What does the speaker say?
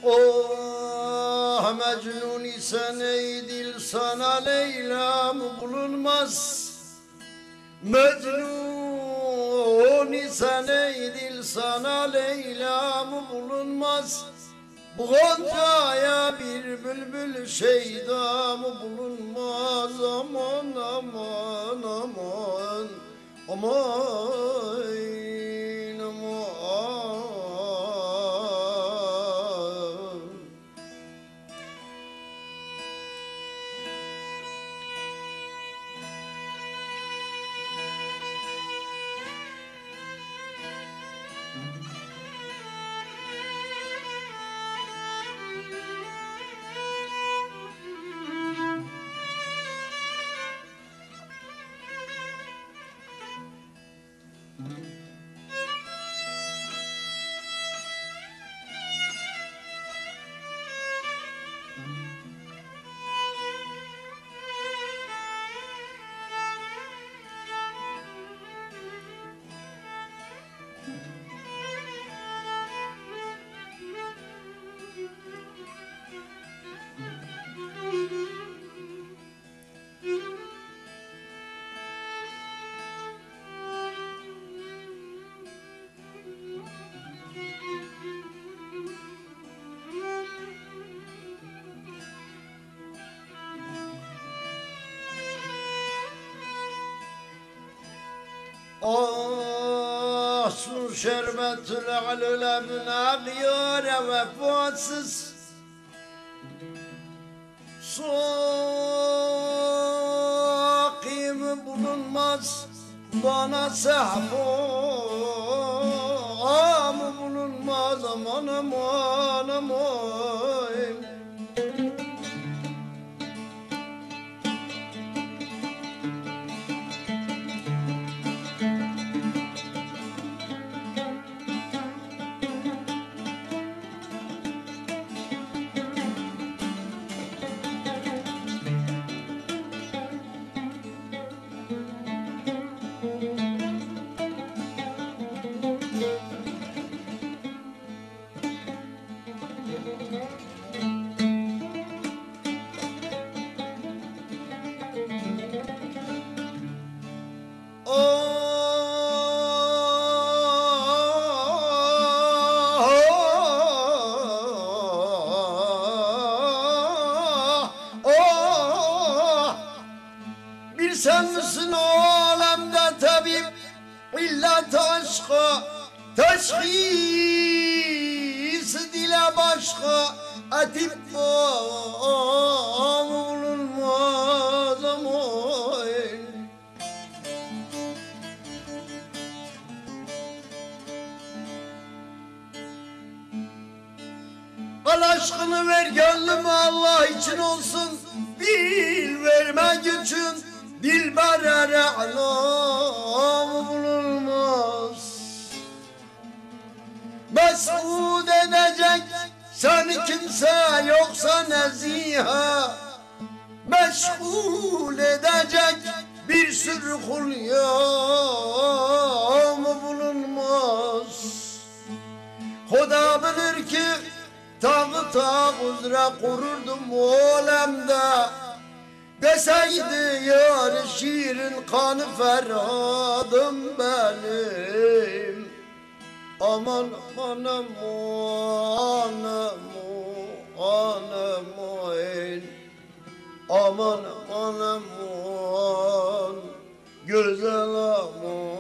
Oh Mecnun isen ey dil sana Leyla mı bulunmaz? Mecnun isen ey dil sana Leyla mı bulunmaz? Bu goncaya bir bülbül şeyda mı bulunmaz? Aman aman aman aman aman. Ah su şerbetül alüle münâgiyâre vefâtsız Sâkîm bulunmaz bana sehpâm bulunmaz aman aman aman. Sen misin o alemde tabip illet aşka teşhis dile başka atibba bulunmaz aman. Al aşkını ver gönlüme Allah için olsun, bil vermek için dilber re'lam bulunmaz. Mes'ud edecek seni kimse yoksa neziha, meşgul edecek bir sürü hulyam bulunmaz. Huda bilir ki tağı tağ üzere kururdum o alemde, deseydi yar şiirin kanı ferhadım benim. Aman aman aman aman aman aman aman aman güzel aman.